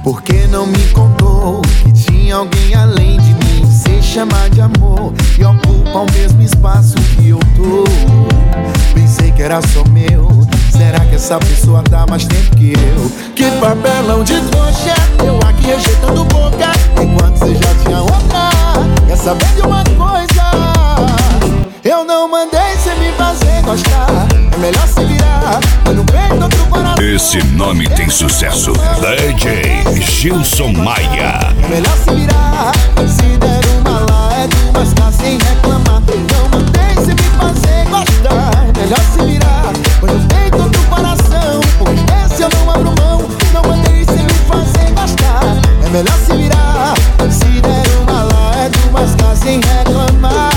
Por que não me contou que tinha alguém além de mim? Se chama de amor e ocupa o mesmo espaço que eu tô. Pensei que era só meu. Será que essa pessoa tá mais tempo que eu? Que papelão de trouxa, eu aqui rejeitando boca, enquanto você já tinha outra. Quer saber de uma coisa? Eu não mandei cê me fazer gostar. É melhor se virar, eu não perco outro coração. Esse nome tem sucesso. DJ Gilson Maia. É melhor se virar, se der uma lá é duas cá sem reclamar. Não mandei cê me fazer gostar. É melhor se virar, pois eu tenho todo o coração. Porque desse eu não abro mão. Não mandei cê me fazer gostar. É melhor se virar, se der uma lá é duas cá sem reclamar.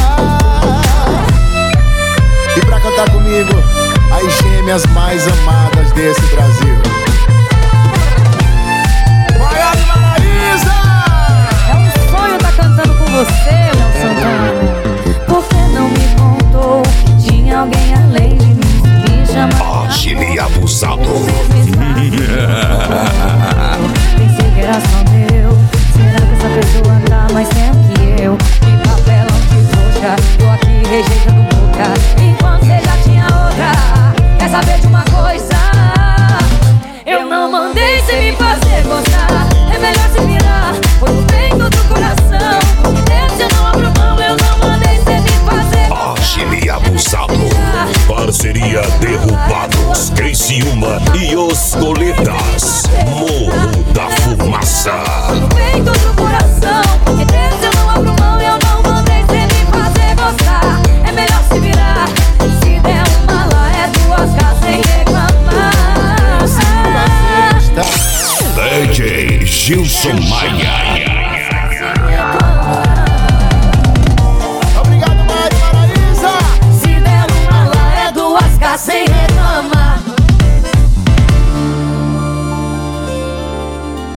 E pra cantar comigo, as gêmeas mais amadas desse Brasil. Maiara e Maraísa! É um sonho tá cantando com você, Léo Santana. Por que não me contou que tinha alguém além de mim? Me chamava Chile abusado. Pensei que era só meu. Será que essa pessoa tá mais tempo que eu? Que papelão de trouxa, tô aqui rejeitando boca, enquanto você já tinha outra. Quer saber de uma coisa? Eu não mandei cê me fazer gostar. É melhor se virar, foi no peito do coração. Porque dentro eu não abro mão. Eu não mandei cê me fazer gostar. Chile abusado. Parceria Derrubados, Criciúma e Os Coletas. Morro da Fumaça. No peito do coração, porque dentro eu não abro mão. Eu não mandei cê me fazer gostar. É melhor se virar, se der uma lá é duas cá sem reclamar. DJ Gilson Maia.